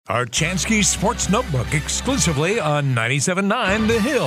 Archansky Sports Notebook exclusively on 97.9 The Hill,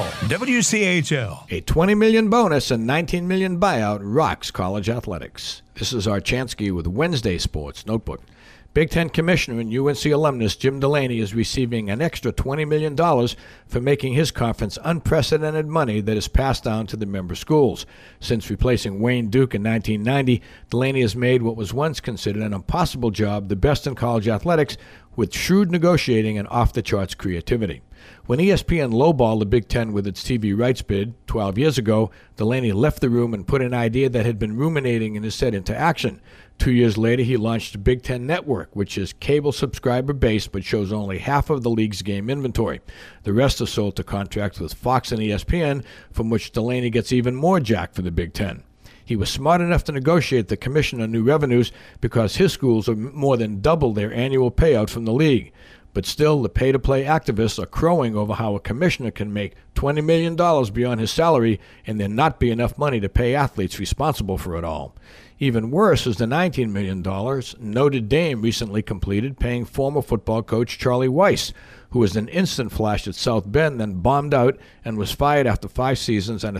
WCHL. A $20 million bonus and $19 million buyout rocks college athletics. This is Archansky with Wednesday Sports Notebook. Big Ten Commissioner and UNC alumnus Jim Delaney is receiving an extra $20 million for making his conference unprecedented money that is passed down to the member schools. Since replacing Wayne Duke in 1990, Delaney has made what was once considered an impossible job the best in college athletics with shrewd negotiating and off-the-charts creativity. When ESPN lowballed the Big Ten with its TV rights bid 12 years ago, Delaney left the room and put an idea that had been ruminating in his head into action. 2 years later, he launched the Big Ten Network, which is cable subscriber-based but shows only half of the league's game inventory. The rest is sold to contracts with Fox and ESPN, from which Delaney gets even more jack for the Big Ten. He was smart enough to negotiate the commissioner new revenues because his schools are more than double their annual payout from the league. But still, the pay-to-play activists are crowing over how a commissioner can make $20 million beyond his salary and there not be enough money to pay athletes responsible for it all. Even worse is the $19 million Notre Dame recently completed paying former football coach Charlie Weis, who was an instant flash at South Bend, then bombed out and was fired after 5 seasons and a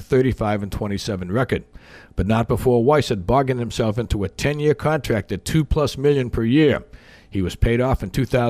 35-27 record. But not before Weis had bargained himself into a 10-year contract at $2+ million per year. He was paid off in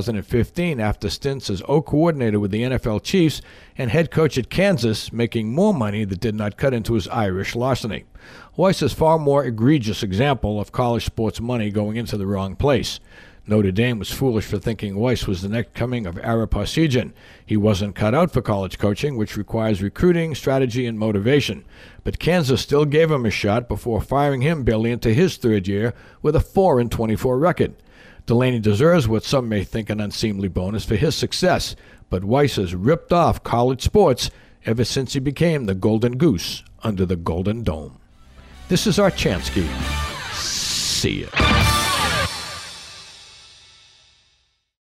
2015 after stints as O-coordinator with the NFL Chiefs and head coach at Kansas, making more money that did not cut into his Irish larceny. Weis is far more egregious example of college sports money going into the wrong place. Notre Dame was foolish for thinking Weis was the next coming of Ara Parseghian. He wasn't cut out for college coaching, which requires recruiting, strategy, and motivation. But Kansas still gave him a shot before firing him barely into his third year with a 4-24 record. Delaney deserves what some may think an unseemly bonus for his success, but Weis has ripped off college sports ever since he became the golden goose under the Golden Dome. This is Archansky. See ya.